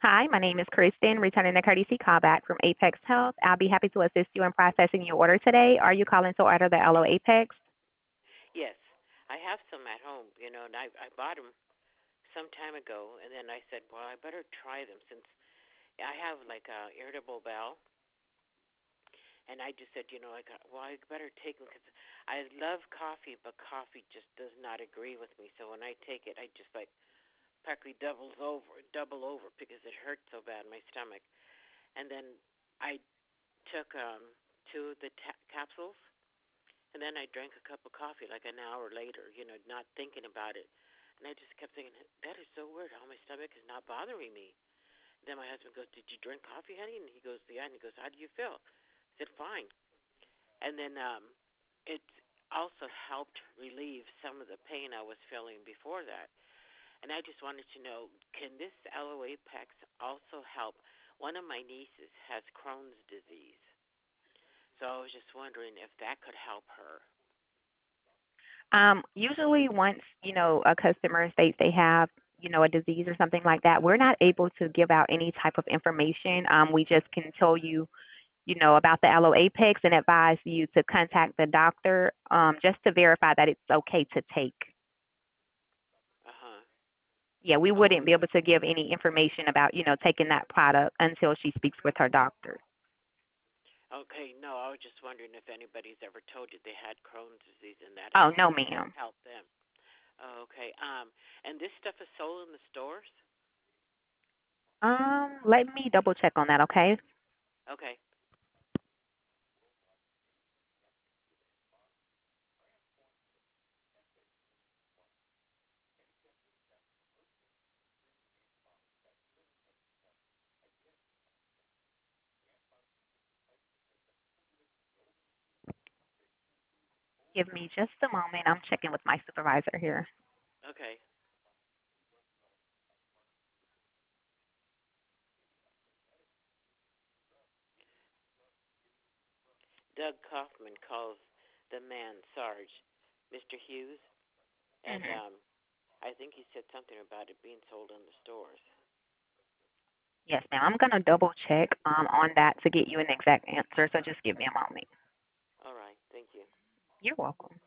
Hi, my name is Kristen, returning the courtesy callback from Apex Health. I'll be happy to assist you in processing your order today. Are you calling to order the LO Apex? Yes, I have some at home, and I bought them some time ago, and then I said, well, I better try them since I have like a irritable bowel, and I just said, well, I better take them because I love coffee, but coffee just does not agree with me. So when I take it, I just like practically double over because it hurts so bad in my stomach. And then I took two of the capsules, and then I drank a cup of coffee like an hour later, not thinking about it. And I just kept thinking, that is so weird how my stomach is not bothering me. And then my husband goes, did you drink coffee, honey? And he goes, yeah. And he goes, how do you feel? I said, fine. And then it also helped relieve some of the pain I was feeling before that. And I just wanted to know, can this LOA Pex also help? One of my nieces has Crohn's disease. So I was just wondering if that could help her. Usually, once a customer states they have a disease or something like that, we're not able to give out any type of information. We just can tell you about the LO Apex and advise you to contact the doctor just to verify that it's okay to take. Uh-huh. Yeah, we Oh, wouldn't be able to give any information about taking that product until she speaks with her doctor. okay. No, I was just wondering if anybody's ever told you they had Crohn's disease and that Oh no, has ma'am. helped them. Oh, okay. And this stuff is sold in the stores? Let me double check on that, okay? Okay. Give me just a moment. I'm checking with my supervisor here. Okay. Doug Kaufman calls the man Sarge, Mr. Hughes, and Hmm. I think he said something about it being sold in the stores. Yes, ma'am. I'm gonna double check on that to get you an exact answer. So just give me a moment. All right. Thank you. You're welcome.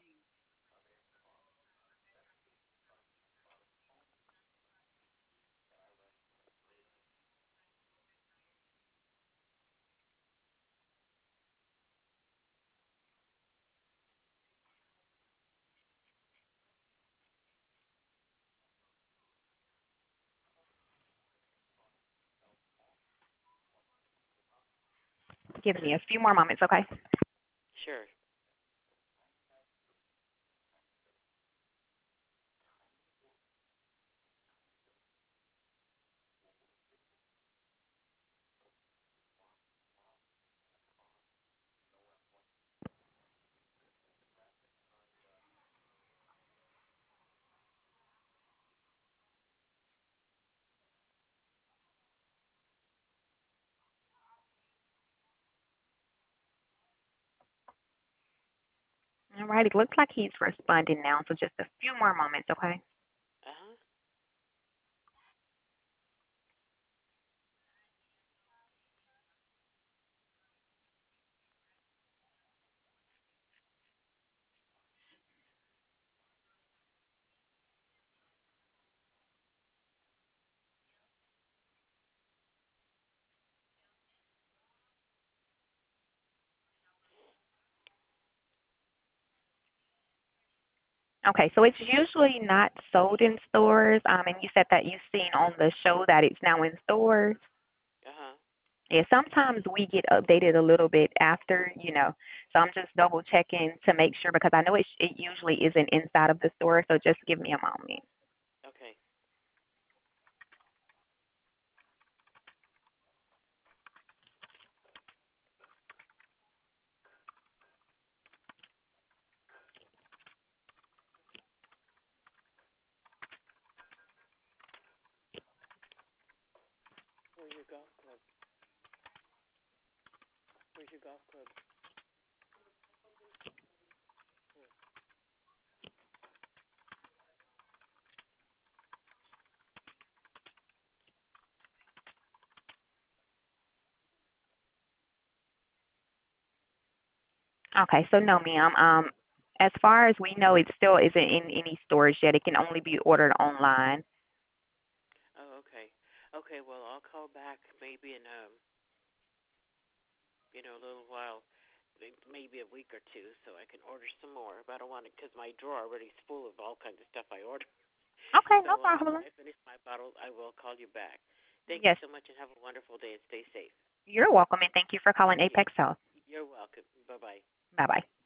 Give me a few more moments, okay? Sure. All right. It looks like he's responding now. So just a few more moments, okay? Uh-huh. Okay. So it's usually not sold in stores. And you said that you've seen on the show that it's now in stores. Uh-huh. Yeah, sometimes we get updated a little bit after. So I'm just double checking to make sure because I know it usually isn't inside of the store. So just give me a moment. Okay. Where's your golf club? Where's your golf club? Okay, so no, ma'am. As far as we know, it still isn't in any stores yet. It can only be ordered online. Oh, okay. Okay, well, I'll call back maybe in a little while, maybe a week or two, so I can order some more. But I don't want it because my drawer already is full of all kinds of stuff I ordered. Okay, no So when problem. I finish my bottle, I will call you back. Thank you Yes, so much, and have a wonderful day, and stay safe. you're welcome, and thank you for calling Thank you. Apex Health. You're welcome. Bye bye. Bye bye.